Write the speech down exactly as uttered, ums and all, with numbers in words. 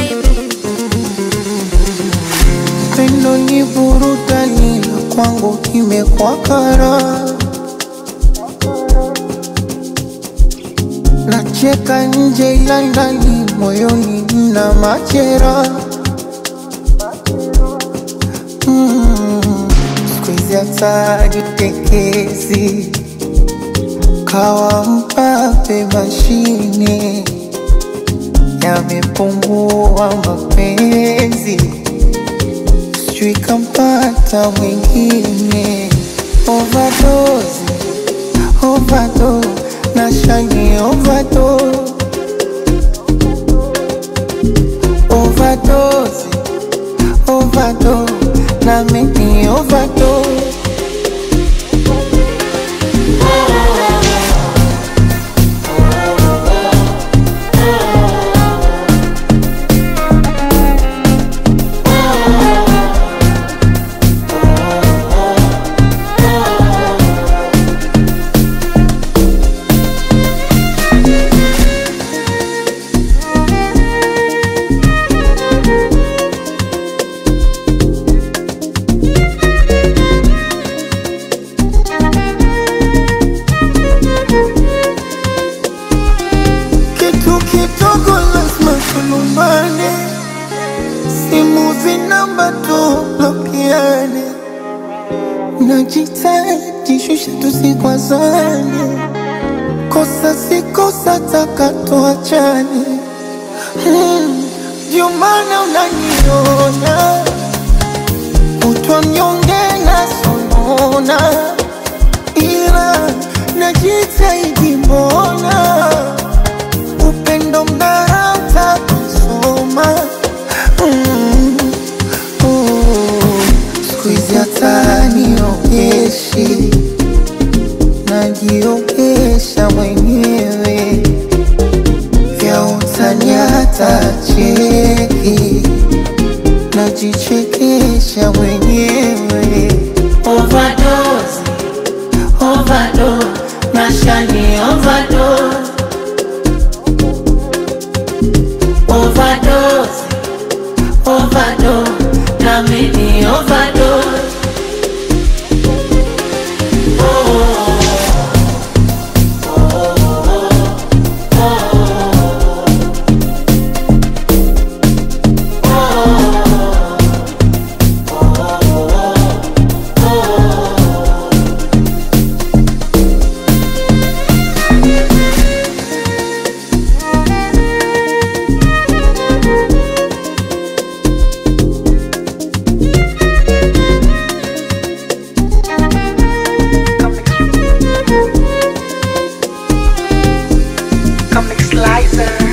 Pendo ni burudani na kwangu imekuwa kara. Nacheka nje ila ndani moyoni nina machera. mm, Siku hizi hata jitekezi kawa mpape mashine. Yamepungua mapenzi, sijui kampata mwingine. Overdose, overdose, nashani overdose. Overdose, overdose, na mimi overdose. Tulumbane, simu zinamba tu blokiane. Najitahidi shusha tusikwazane, kosa si kosa taka tuachane. hmm, Ndio maana unaniona kutwa mnyonge na sonona, ila najitahidi mbona upendo mnarata kusoma. mm, oh, Siku hizi hata niogeshi, najiogesha mwenyewe. Vya utani hata cheki, najichekesha mwenyewe. Overdose, overdose, nashani overdose. Overdose, overdose, na mimi overdose. Comic Slicer.